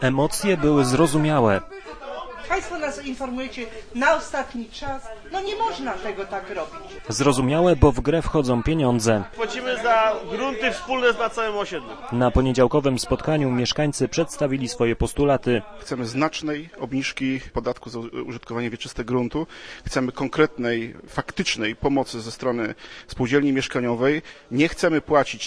Emocje były zrozumiałe. Państwo nas informujecie na ostatni czas. No nie można tego tak robić. Zrozumiałe, bo w grę wchodzą pieniądze. Płacimy za grunty wspólne na całym osiedlu. Na poniedziałkowym spotkaniu mieszkańcy przedstawili swoje postulaty. Chcemy znacznej obniżki podatku za użytkowanie wieczyste gruntu. Chcemy konkretnej, faktycznej pomocy ze strony spółdzielni mieszkaniowej. Nie chcemy płacić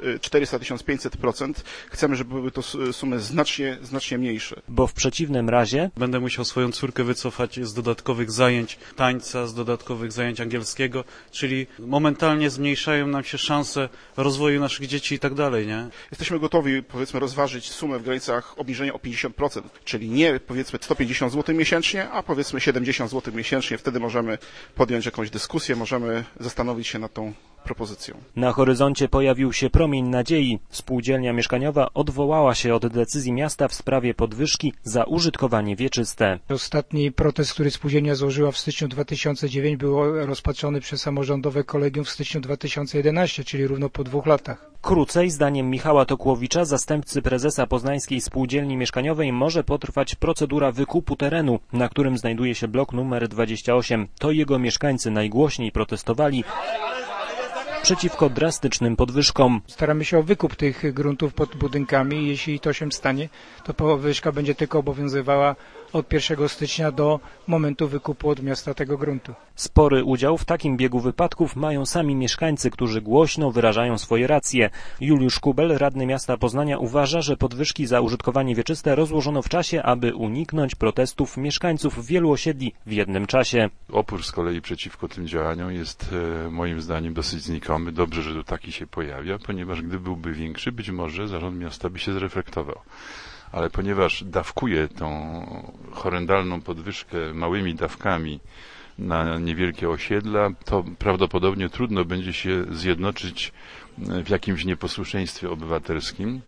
1400-1500%. Chcemy, żeby były to sumy znacznie mniejsze. Bo w przeciwnym razie będę musiał swoją córkę wycofać z dodatkowych zajęć tańca, z dodatkowych zajęć angielskiego, czyli momentalnie zmniejszają nam się szanse rozwoju naszych dzieci i tak dalej, nie? Jesteśmy gotowi, powiedzmy, rozważyć sumę w granicach obniżenia o 50%, czyli nie, powiedzmy, 150 zł miesięcznie, a powiedzmy 70 zł miesięcznie. Wtedy możemy podjąć jakąś dyskusję, możemy zastanowić się nad tą propozycją. Na horyzoncie pojawił się promień nadziei. Spółdzielnia mieszkaniowa odwołała się od decyzji miasta w sprawie podwyżki za użytkowanie wieczyste. Ostatni protest, który spółdzielnia złożyła w styczniu 2009, był rozpatrzony przez samorządowe kolegium w styczniu 2011, czyli równo po 2 latach. Krócej, zdaniem Michała Tokłowicza, zastępcy prezesa Poznańskiej Spółdzielni Mieszkaniowej, może potrwać procedura wykupu terenu, na którym znajduje się blok numer 28. To jego mieszkańcy najgłośniej protestowali przeciwko drastycznym podwyżkom. Staramy się o wykup tych gruntów pod budynkami. Jeśli to się stanie, to podwyżka będzie tylko obowiązywała od 1 stycznia do momentu wykupu od miasta tego gruntu. Spory udział w takim biegu wypadków mają sami mieszkańcy, którzy głośno wyrażają swoje racje. Juliusz Kubel, radny miasta Poznania, uważa, że podwyżki za użytkowanie wieczyste rozłożono w czasie, aby uniknąć protestów mieszkańców wielu osiedli w jednym czasie. Opór z kolei przeciwko tym działaniom jest moim zdaniem dosyć znikomy. Dobrze, że to taki się pojawia, ponieważ gdy byłby większy, być może zarząd miasta by się zreflektował. Ale ponieważ dawkuje tą horrendalną podwyżkę małymi dawkami na niewielkie osiedla, to prawdopodobnie trudno będzie się zjednoczyć w jakimś nieposłuszeństwie obywatelskim.